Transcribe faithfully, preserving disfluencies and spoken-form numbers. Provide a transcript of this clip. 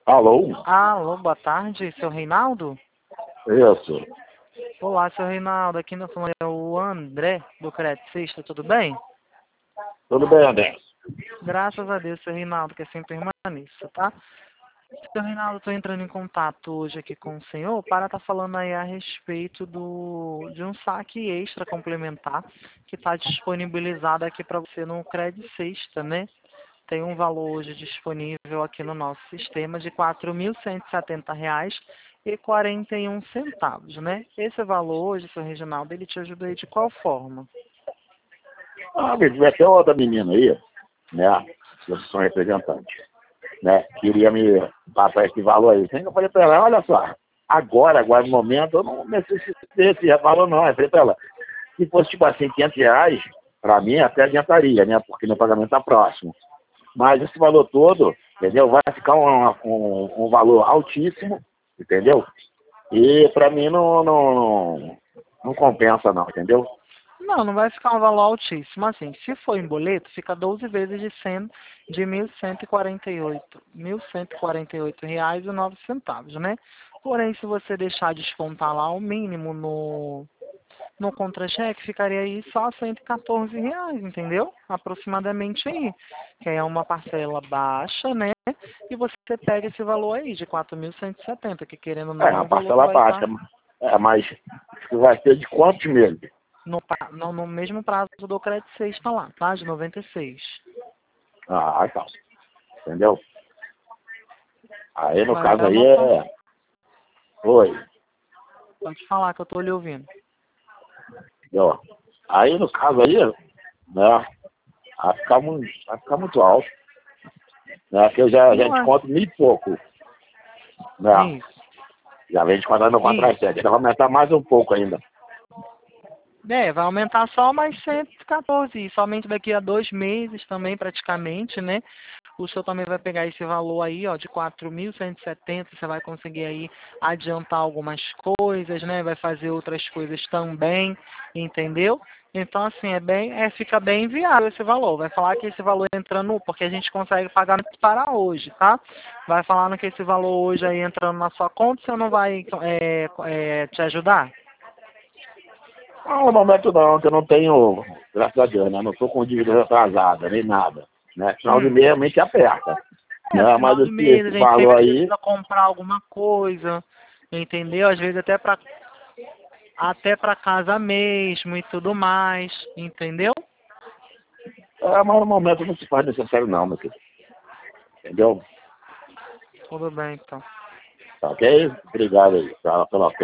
Alô? Alô, boa tarde, seu Reinaldo? Isso. Olá, seu Reinaldo, aqui na falando é o André, do Crédito Sexta, tudo bem? Tudo bem, André? Graças a Deus, seu Reinaldo, que assim permaneça, tá? Seu Reinaldo, estou entrando em contato hoje aqui com o senhor para estar falando aí a respeito do, de um saque extra complementar que está disponibilizado aqui para você no Crédito Sexta, né? Tem um valor hoje disponível aqui no nosso sistema de quatro mil cento e setenta reais e quarenta e um centavos, né? Esse valor hoje, seu Reginaldo, ele te ajuda aí de qual forma? Ah, me tive até outra menina aí, né? Eu sou representante, né? Queria me passar esse valor aí. Eu falei pra ela, olha só, agora, agora no momento, eu não necessito desse valor não. Eu falei pra ela, se fosse tipo assim, quinhentos reais, pra mim até adiantaria, né? Porque meu pagamento tá próximo. Mas esse valor todo, entendeu? Vai ficar um, um, um valor altíssimo, entendeu? E pra mim não, não, não, não compensa não, entendeu? Não, não vai ficar um valor altíssimo. Assim, se for em boleto, fica doze vezes de cem, de mil cento e quarenta e oito, mil cento e quarenta e oito reais e nove centavos, né? Porém, se você deixar descontar lá o mínimo no no contra-cheque, ficaria aí só cento e quatorze reais, entendeu? Aproximadamente aí. Que é uma parcela baixa, né? E você pega esse valor aí de quatro mil cento e setenta, que querendo ou É, não é uma um valor que parcela vai baixa, estar é, mas vai ser de quantos meses? no, pra- no, no mesmo prazo do crédito sexta lá, tá? De noventa e seis. Ah, então, entendeu? Aí no Vai caso aí anotar. é... Oi, Pode falar que eu tô lhe ouvindo. entendeu? Aí no caso aí, né, vai ficar muito, vai ficar muito alto, né, que eu já, já Não é desconto mil e pouco, né, isso. já vem descontando no Isso. contra-cheque, então vai aumentar mais um pouco ainda. É, vai aumentar só mais cento e quatorze, e somente daqui a dois meses também, praticamente, né? O senhor também vai pegar esse valor aí, ó, de quatro mil cento e setenta, você vai conseguir aí adiantar algumas coisas, né? Vai fazer outras coisas também, entendeu? Então, assim, é bem, é, fica bem viável esse valor. Vai falar que esse valor entrando, porque a gente consegue pagar para hoje, tá? Vai falando que esse valor hoje aí entrando na sua conta, você não vai é, é, te ajudar? Não, no momento não, que eu não tenho, graças a Deus, né, não estou com dívida atrasada, nem nada, né, final de Hum. mês realmente aperta, É, né, mas final do esse, mês a esse gente valor sempre aí, precisa comprar alguma coisa, entendeu? Às vezes até para até para casa mesmo e tudo mais, entendeu? é, mas no momento não se faz necessário não, meu filho, entendeu? Tudo bem, então. Tá ok? Obrigado aí pela, pela